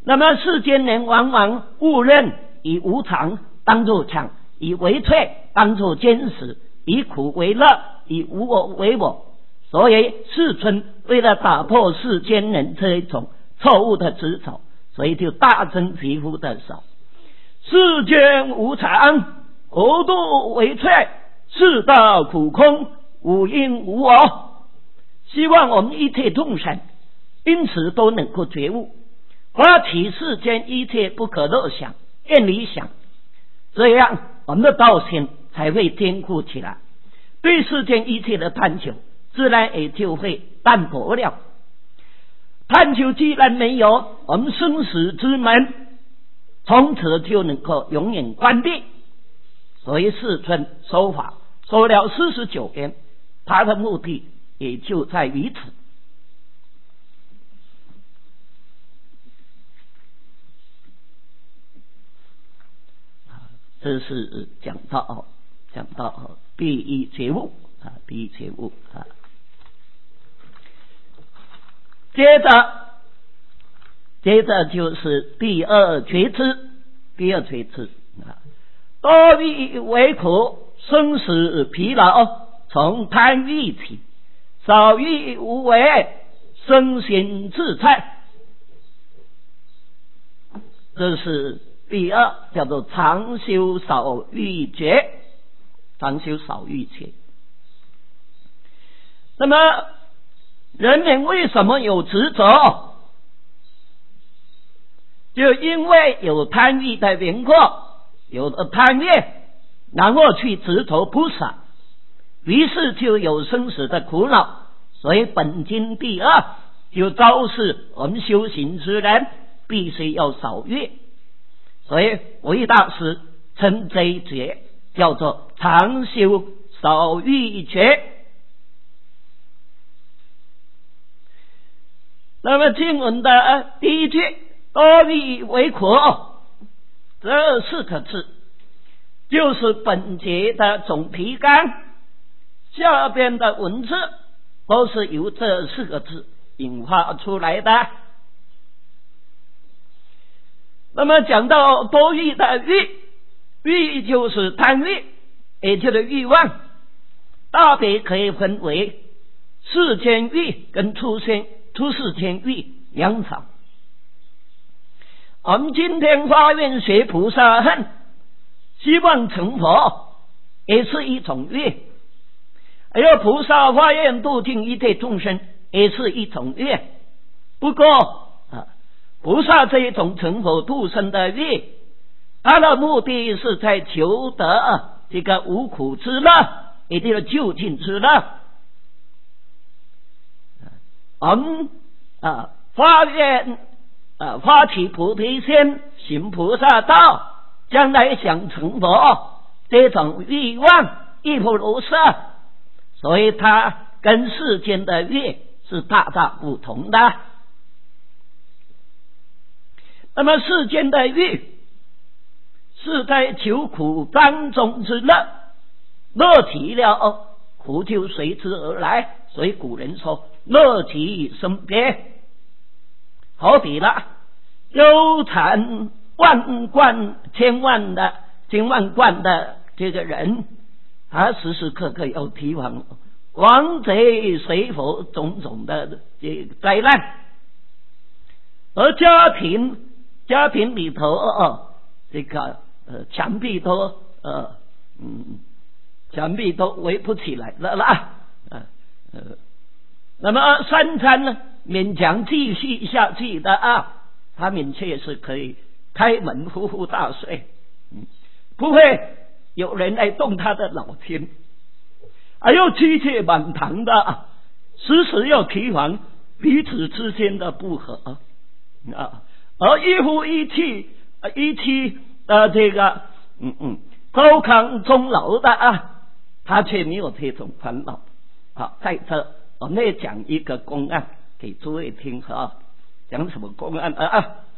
那么世间人往往误认以无常当作常，以为退当作坚实，以苦为乐，以无我为我。所以世尊为了打破世间人这一种错误的执着，所以就大声疾呼的说：世间无常，何度为退？世道苦空，无因无我。希望我们一切众生因此都能够觉悟，发起世间一切不可乐想、厌离想，这样我们的道心才会坚固起来，对世间一切的贪求自然也就会淡薄了。贪求既然没有，我们生死之门从此就能够永远关闭。所以世尊说法说了49遍，他的目的也就在于此。这是讲到第一觉悟第一觉悟接着就是第二觉知。多欲为苦，生死疲劳，从贪欲起；少欲无为，身心自在。这是第二，叫做常修少欲觉。常修少欲觉。那么人们为什么有执着？就因为有贪欲的缘故，有了贪恋，然后去执着菩萨，于是就有生死的苦恼。所以本经第二就昭示我们修行之人必须要少欲。所以维大师称这一节叫做常修少欲觉。那么经文的第一句多欲为苦，这4个字就是本节的总题干，下边的文字都是由这4个字引发出来的。那么讲到多欲的欲就是贪欲，也就是欲望，大体可以分为世间欲跟出世间欲2场。我们今天发愿学菩萨恨，希望成佛，也是一种欲；还有菩萨发愿度尽一切众生，也是一种欲。不过菩萨这一种成佛度生的欲，他的目的是在求得这个无苦之乐，也就是究竟之乐。我们发愿发起菩提心，行菩萨道，将来想成佛，这种欲望亦复如是。所以它跟世间的欲是大大不同的。那么世间的欲是在求苦当中之乐，乐极了苦就随之而来。所以古人说乐极生悲。好比了忧惨万贯千万贯的这个人，他时时刻刻要提防王贼水火种种的这个灾难。而家庭里头这个墙壁都围不起来了啦。那么3餐呢勉强继续下去的他们却是可以开门呼呼大睡，不会有人来动他的脑筋。还有妻妾满堂的时时要提防彼此之间的不和而一夫一妻这个高康终老的他却没有这种烦恼。好，在这我们也讲一个公案给诸位听讲什么公案